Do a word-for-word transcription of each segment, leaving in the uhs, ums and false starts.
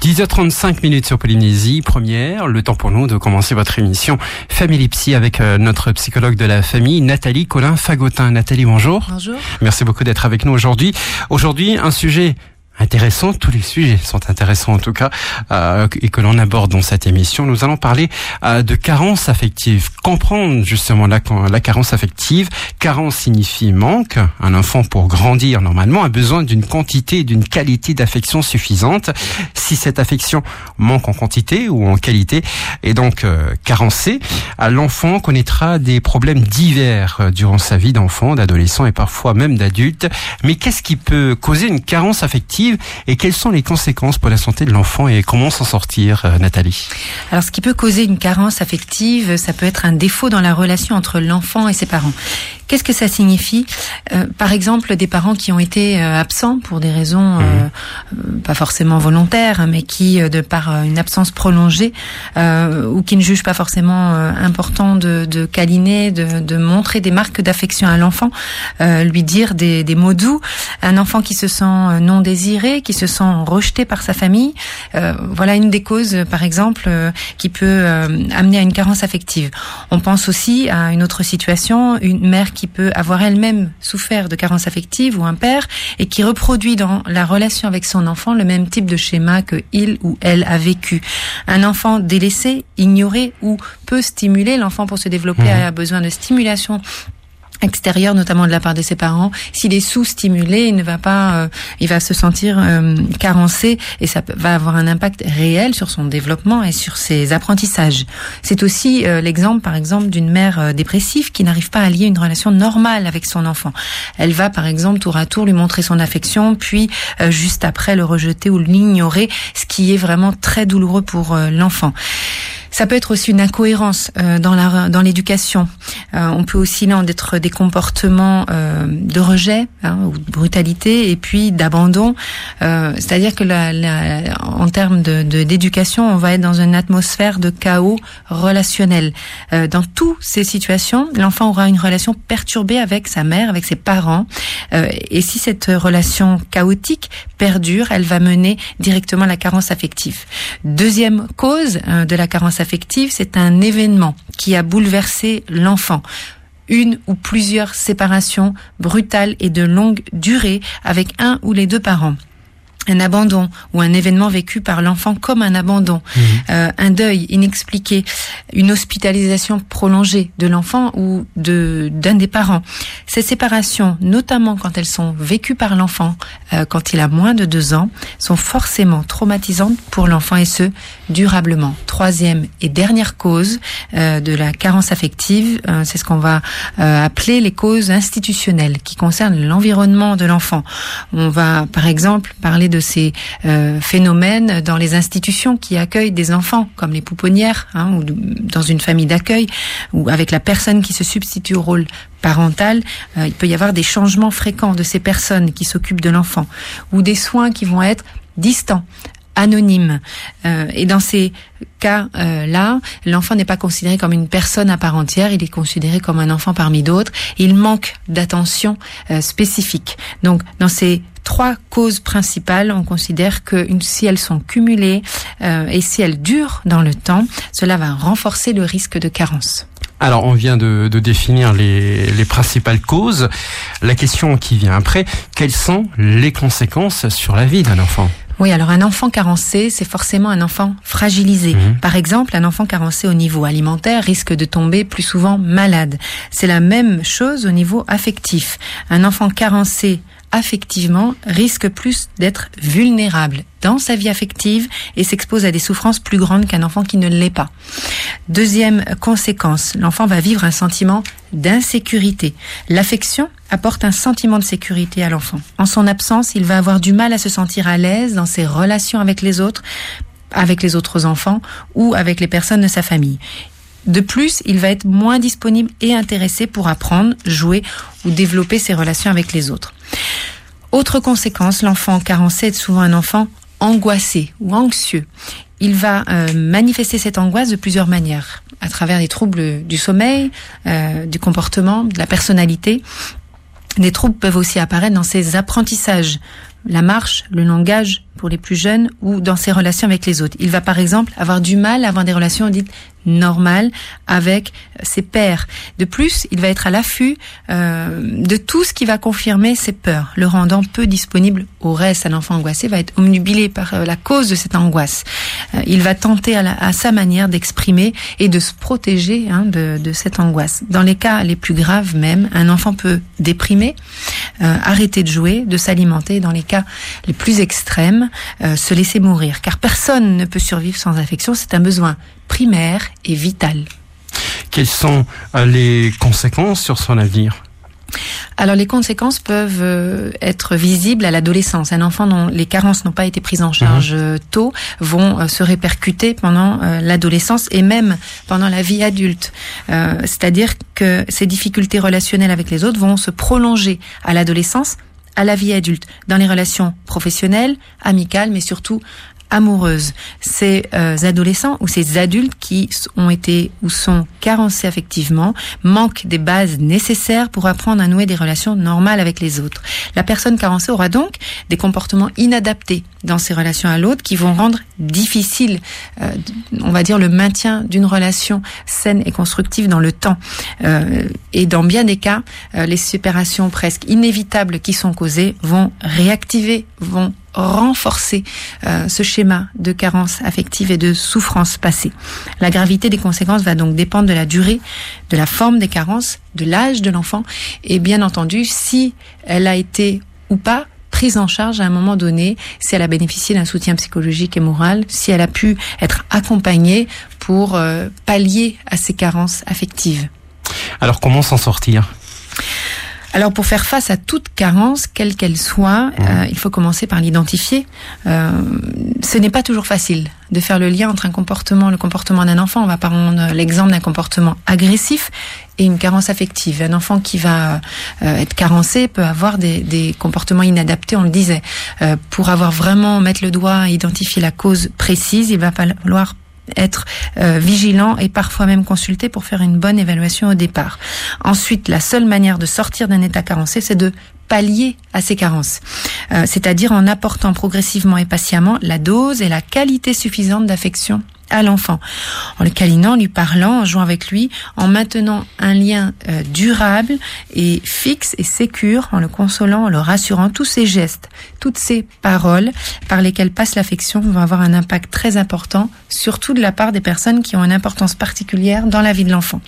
dix heures trente-cinq minutes sur Polynésie, première, le temps pour nous de commencer votre émission Family Psy avec euh, notre psychologue de la famille, Nathalie Colin-Fagotin. Nathalie, bonjour. Bonjour. Merci beaucoup d'être avec nous aujourd'hui. Aujourd'hui, un sujet intéressant, tous les sujets sont intéressants en tout cas, euh, et que l'on aborde dans cette émission. Nous allons parler euh, de carence affective, comprendre justement la, la carence affective. Carence signifie manque. Un enfant, pour grandir normalement, a besoin d'une quantité et d'une qualité d'affection suffisante. Si cette affection manque en quantité ou en qualité, et donc euh, carencée, l'enfant connaîtra des problèmes divers euh, durant sa vie d'enfant, d'adolescent et parfois même d'adulte. Mais qu'est-ce qui peut causer une carence affective et quelles sont les conséquences pour la santé de l'enfant et comment s'en sortir, euh, Nathalie? Alors, ce qui peut causer une carence affective, ça peut être un défaut dans la relation entre l'enfant et ses parents. Qu'est-ce que ça signifie? euh, Par exemple, des parents qui ont été euh, absents pour des raisons euh, mmh. pas forcément volontaires, mais qui, euh, de par euh, une absence prolongée, euh, ou qui ne jugent pas forcément euh, important de, de câliner, de, de montrer des marques d'affection à l'enfant, euh, lui dire des, des mots doux. Un enfant qui se sent non désiré, qui se sent rejeté par sa famille, euh, voilà une des causes, par exemple, euh, qui peut euh, amener à une carence affective. On pense aussi à une autre situation, une mère qui qui peut avoir elle-même souffert de carence affective ou un père et qui reproduit dans la relation avec son enfant le même type de schéma que il ou elle a vécu. Un enfant délaissé, ignoré ou peu stimulé, l'enfant pour se développer mmh. a besoin de stimulation extérieur, notamment de la part de ses parents. S'il est sous-stimulé, il ne va pas, euh, il va se sentir euh, carencé et ça va avoir un impact réel sur son développement et sur ses apprentissages. C'est aussi euh, l'exemple, par exemple, d'une mère euh, dépressive qui n'arrive pas à lier une relation normale avec son enfant. Elle va, par exemple, tour à tour lui montrer son affection, puis euh, juste après le rejeter ou l'ignorer, ce qui est vraiment très douloureux pour euh, l'enfant. Ça peut être aussi une incohérence euh, dans la dans l'éducation. Euh, on peut aussi là être des comportements euh, de rejet hein, ou de brutalité et puis d'abandon. Euh, c'est-à-dire que la, la, en termes de, de d'éducation, on va être dans une atmosphère de chaos relationnel. Euh, dans toutes ces situations, l'enfant aura une relation perturbée avec sa mère, avec ses parents. Euh, et si cette relation chaotique perdure, elle va mener directement à la carence affective. Deuxième cause euh, de la carence affective, c'est un événement qui a bouleversé l'enfant. Une ou plusieurs séparations brutales et de longue durée avec un ou les deux parents. Un abandon ou un événement vécu par l'enfant comme un abandon, mmh. euh, un deuil inexpliqué, une hospitalisation prolongée de l'enfant ou de d'un des parents. Ces séparations, notamment quand elles sont vécues par l'enfant, euh, quand il a moins de deux ans, sont forcément traumatisantes pour l'enfant et ce, durablement. Troisième et dernière cause euh, de la carence affective, euh, c'est ce qu'on va euh, appeler les causes institutionnelles qui concernent l'environnement de l'enfant. On va, par exemple, parler de ces euh, phénomènes dans les institutions qui accueillent des enfants, comme les pouponnières, hein, ou dans une famille d'accueil, ou avec la personne qui se substitue au rôle parental. Euh, il peut y avoir des changements fréquents de ces personnes qui s'occupent de l'enfant, ou des soins qui vont être distants, anonyme. Euh, et dans ces cas-là, euh, l'enfant n'est pas considéré comme une personne à part entière, il est considéré comme un enfant parmi d'autres. Il manque d'attention euh, spécifique. Donc, dans ces trois causes principales, on considère que une, si elles sont cumulées euh, et si elles durent dans le temps, cela va renforcer le risque de carence. Alors, on vient de, de définir les, les principales causes. La question qui vient après, quelles sont les conséquences sur la vie d'un enfant ? Oui, alors un enfant carencé, c'est forcément un enfant fragilisé. Mmh. Par exemple, un enfant carencé au niveau alimentaire risque de tomber plus souvent malade. C'est la même chose au niveau affectif. Un enfant carencé affectivement risque plus d'être vulnérable dans sa vie affective et s'expose à des souffrances plus grandes qu'un enfant qui ne l'est pas. Deuxième conséquence, l'enfant va vivre un sentiment d'insécurité. L'affection apporte un sentiment de sécurité à l'enfant. En son absence, il va avoir du mal à se sentir à l'aise dans ses relations avec les autres, avec les autres enfants ou avec les personnes de sa famille. De plus, il va être moins disponible et intéressé pour apprendre, jouer ou développer ses relations avec les autres. Autre conséquence, l'enfant carencé est souvent un enfant angoissé ou anxieux. Il va euh, manifester cette angoisse de plusieurs manières, à travers des troubles du sommeil, euh, du comportement, de la personnalité. Des troubles peuvent aussi apparaître dans ses apprentissages, la marche, le langage pour les plus jeunes ou dans ses relations avec les autres. Il va par exemple avoir du mal à avoir des relations dites normales avec ses pairs. De plus, il va être à l'affût euh, de tout ce qui va confirmer ses peurs, le rendant peu disponible au reste. Un enfant angoissé va être omnubilé par euh, la cause de cette angoisse. Euh, il va tenter à, la, à sa manière d'exprimer et de se protéger hein, de, de cette angoisse. Dans les cas les plus graves même, un enfant peut déprimer, euh, arrêter de jouer, de s'alimenter. Dans les cas les plus extrêmes, euh, se laisser mourir. Car personne ne peut survivre sans affection, c'est un besoin primaire et vital. Quelles sont euh, les conséquences sur son avenir ? Alors les conséquences peuvent euh, être visibles à l'adolescence. Un enfant dont les carences n'ont pas été prises en charge mmh. tôt vont euh, se répercuter pendant euh, l'adolescence et même pendant la vie adulte. Euh, c'est-à-dire que ces difficultés relationnelles avec les autres vont se prolonger à l'adolescence, à la vie adulte, dans les relations professionnelles, amicales, mais surtout amoureuses. Ces euh, adolescents ou ces adultes qui ont été ou sont carencés affectivement manquent des bases nécessaires pour apprendre à nouer des relations normales avec les autres. La personne carencée aura donc des comportements inadaptés dans ses relations à l'autre qui vont rendre difficile, euh, on va dire, le maintien d'une relation saine et constructive dans le temps. Euh, et dans bien des cas, euh, les séparations presque inévitables qui sont causées vont réactiver, vont renforcer euh, ce schéma de carence affective et de souffrance passée. La gravité des conséquences va donc dépendre de la durée, de la forme des carences, de l'âge de l'enfant et bien entendu si elle a été ou pas prise en charge à un moment donné, si elle a bénéficié d'un soutien psychologique et moral, si elle a pu être accompagnée pour euh, pallier à ces carences affectives. Alors comment s'en sortir ? Alors pour faire face à toute carence, quelle qu'elle soit, mmh. euh, il faut commencer par l'identifier. Euh, ce n'est pas toujours facile de faire le lien entre un comportement, le comportement d'un enfant. On va prendre l'exemple d'un comportement agressif et une carence affective. Un enfant qui va euh, être carencé peut avoir des, des comportements inadaptés, on le disait. Euh, pour avoir vraiment mettre le doigt, identifier la cause précise, il va falloir être euh, vigilant et parfois même consulter pour faire une bonne évaluation au départ. Ensuite, la seule manière de sortir d'un état carencé, c'est de pallier à ces carences, euh, c'est-à-dire en apportant progressivement et patiemment la dose et la qualité suffisante d'affection à l'enfant, en le câlinant, en lui parlant, en jouant avec lui, en maintenant un lien euh, durable et fixe et sécure, en le consolant, en le rassurant. Tous ces gestes, toutes ces paroles par lesquelles passe l'affection vont avoir un impact très important, surtout de la part des personnes qui ont une importance particulière dans la vie de l'enfant.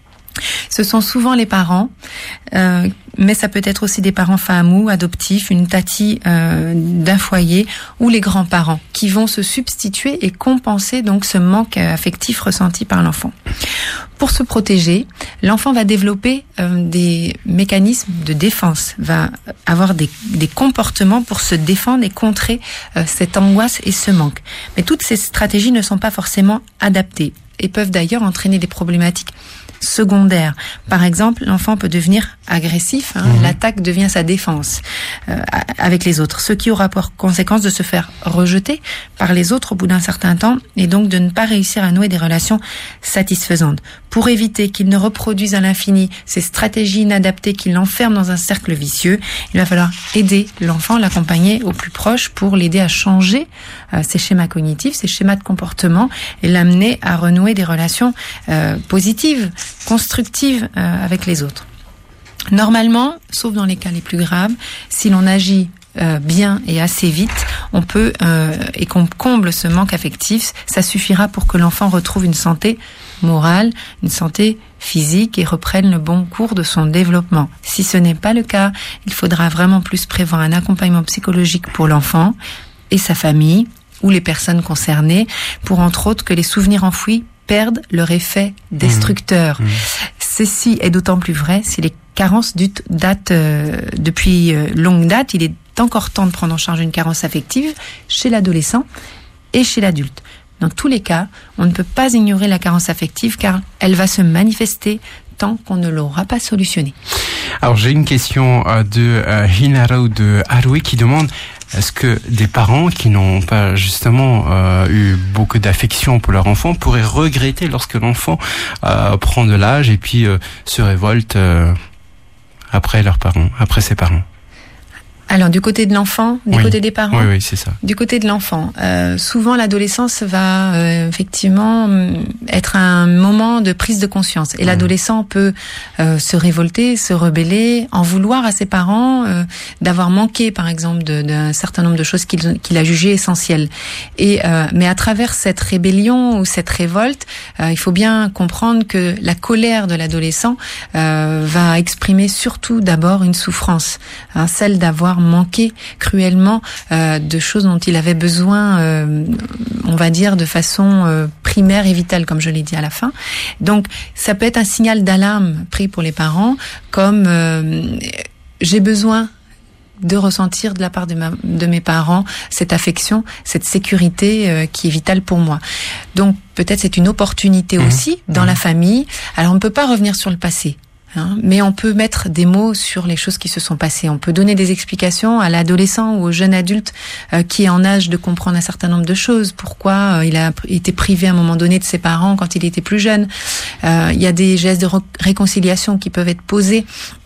Ce sont souvent les parents, euh, mais ça peut être aussi des parents famous, adoptifs, une tati euh, d'un foyer ou les grands-parents qui vont se substituer et compenser donc ce manque affectif ressenti par l'enfant. Pour se protéger, l'enfant va développer euh, des mécanismes de défense, va avoir des, des comportements pour se défendre et contrer euh, cette angoisse et ce manque. Mais toutes ces stratégies ne sont pas forcément adaptées et peuvent d'ailleurs entraîner des problématiques secondaires. Par exemple, l'enfant peut devenir agressif, hein, mmh. l'attaque devient sa défense euh, avec les autres, ce qui aura pour conséquence de se faire rejeter par les autres au bout d'un certain temps et donc de ne pas réussir à nouer des relations satisfaisantes. Pour éviter qu'il ne reproduise à l'infini ces stratégies inadaptées qui l'enferment dans un cercle vicieux, il va falloir aider l'enfant, l'accompagner au plus proche pour l'aider à changer euh, ses schémas cognitifs, ses schémas de comportement et l'amener à renouer des relations euh, positives, constructive euh, avec les autres. Normalement, sauf dans les cas les plus graves, si l'on agit euh, bien et assez vite, on peut euh, et qu'on comble ce manque affectif, ça suffira pour que l'enfant retrouve une santé morale, une santé physique et reprenne le bon cours de son développement. Si ce n'est pas le cas, il faudra vraiment plus prévoir un accompagnement psychologique pour l'enfant et sa famille ou les personnes concernées pour entre autres que les souvenirs enfouis perdent leur effet destructeur. Mmh. Mmh. Ceci est d'autant plus vrai si les carences datent euh, depuis euh, longue date. Il est encore temps de prendre en charge une carence affective chez l'adolescent et chez l'adulte. Dans tous les cas, on ne peut pas ignorer la carence affective car elle va se manifester tant qu'on ne l'aura pas solutionnée. Alors j'ai une question euh, de euh, Hinaro de Haroué qui demande: est-ce que des parents qui n'ont pas justement euh, eu beaucoup d'affection pour leur enfant pourraient regretter lorsque l'enfant euh, prend de l'âge et puis euh, se révolte euh, après leurs parents, après ses parents? Alors, du côté de l'enfant, du oui. côté des parents. Oui, oui, c'est ça. Du côté de l'enfant, euh, souvent l'adolescence va euh, effectivement être un moment de prise de conscience. Et mmh. l'adolescent peut euh, se révolter, se rebeller, en vouloir à ses parents euh, d'avoir manqué, par exemple, de, d'un certain nombre de choses qu'il, qu'il a jugées essentielles. Et euh, mais à travers cette rébellion ou cette révolte, euh, il faut bien comprendre que la colère de l'adolescent euh, va exprimer surtout d'abord une souffrance, hein, celle d'avoir manqué cruellement euh, de choses dont il avait besoin, euh, on va dire de façon euh, primaire et vitale, comme je l'ai dit à la fin. Donc, ça peut être un signal d'alarme pris pour les parents, comme euh, j'ai besoin de ressentir de la part de, ma, de mes parents cette affection, cette sécurité euh, qui est vitale pour moi. Donc, peut-être c'est une opportunité mmh. aussi dans mmh. la famille. Alors, on ne peut pas revenir sur le passé. Hein, mais on peut mettre des mots sur les choses qui se sont passées. On peut donner des explications à l'adolescent ou au jeune adulte euh, qui est en âge de comprendre un certain nombre de choses. Pourquoi euh, il a été privé à un moment donné de ses parents quand il était plus jeune. Euh, il y a des gestes de re- réconciliation qui peuvent être posés.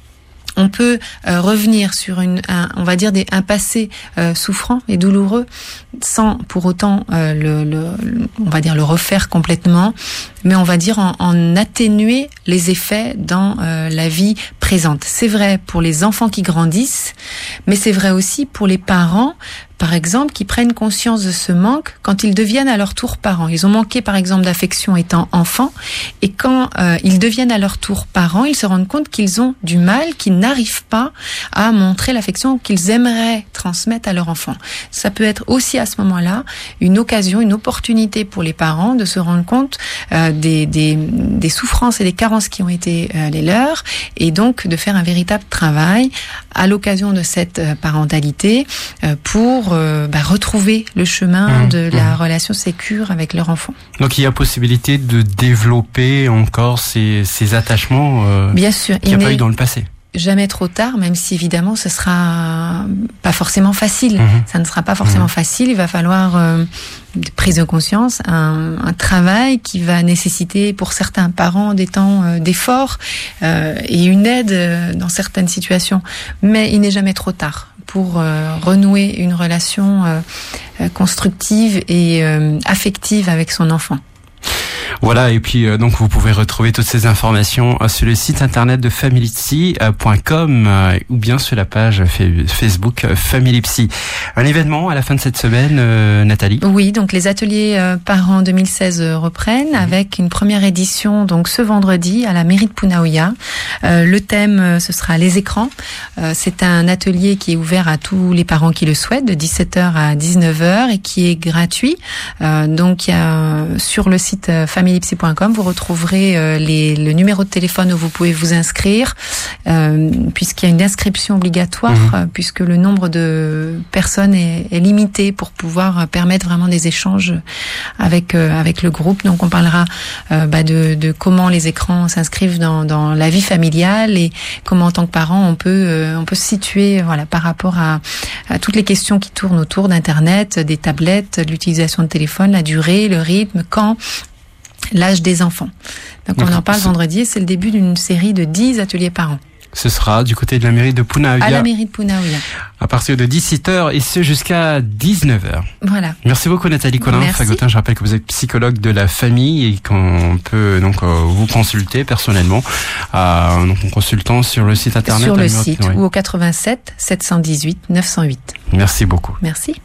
On peut euh, revenir sur une, un, on va dire des, un passé euh, souffrant et douloureux, sans pour autant euh, le, le, on va dire le refaire complètement, mais on va dire en, en atténuer les effets dans euh, la vie présente. C'est vrai pour les enfants qui grandissent, mais c'est vrai aussi pour les parents, par exemple, qui prennent conscience de ce manque quand ils deviennent à leur tour parents. Ils ont manqué, par exemple, d'affection étant enfants, et quand euh, ils deviennent à leur tour parents, ils se rendent compte qu'ils ont du mal, qu'ils n'arrivent pas à montrer l'affection qu'ils aimeraient transmettre à leur enfant. Ça peut être aussi à ce moment-là une occasion, une opportunité pour les parents de se rendre compte euh, des, des, des souffrances et des carences qui ont été euh, les leurs, et donc de faire un véritable travail à l'occasion de cette euh, parentalité euh, pour euh, bah, retrouver le chemin mmh, de la mmh. relation sécure avec leur enfant. Donc il y a possibilité de développer encore ces, ces attachements euh, Bien sûr, qu'il n'y a pas eu dans le passé. Jamais trop tard, même si évidemment ce sera pas forcément facile. Mmh. Ça ne sera pas forcément mmh. facile. Il va falloir euh, une prise de conscience, un, un travail qui va nécessiter pour certains parents des temps euh, d'effort euh, et une aide euh, dans certaines situations. Mais il n'est jamais trop tard pour euh, renouer une relation euh, euh, constructive et euh, affective avec son enfant. Voilà, et puis euh, donc vous pouvez retrouver toutes ces informations euh, sur le site internet de family psy point com euh, ou bien sur la page f- Facebook euh, Family Psy. Un événement à la fin de cette semaine, euh, Nathalie ? Oui, donc les ateliers euh, parents deux mille seize euh, reprennent mmh. avec une première édition donc ce vendredi à la mairie de Punaouia. Euh, le thème euh, ce sera les écrans. Euh, c'est un atelier qui est ouvert à tous les parents qui le souhaitent de dix-sept heures à dix-neuf heures et qui est gratuit. Euh, donc il y a sur le site euh, family psy point com vous retrouverez euh, les, le numéro de téléphone où vous pouvez vous inscrire euh, puisqu'il y a une inscription obligatoire mmh. euh, puisque le nombre de personnes est, est limité pour pouvoir euh, permettre vraiment des échanges avec euh, avec le groupe. Donc on parlera euh, bah, de, de comment les écrans s'inscrivent dans, dans la vie familiale et comment en tant que parent on peut euh, on peut se situer voilà par rapport à, à toutes les questions qui tournent autour d'internet, des tablettes, de l'utilisation de téléphone, la durée, le rythme, quand l'âge des enfants. Donc on en parle vendredi et c'est le début d'une série de dix ateliers par an. Ce sera du côté de la mairie de Punaouia. À la mairie de Punaouia. À partir de dix-sept heures et ce jusqu'à dix-neuf heures. Voilà. Merci beaucoup Nathalie Collin-Fagotin. Je rappelle que vous êtes psychologue de la famille et qu'on peut donc euh, vous consulter personnellement euh, donc en consultant sur le site internet. Sur le site ouais. ou au quatre-vingt-sept sept cent dix-huit neuf cent huit. Merci beaucoup. Merci.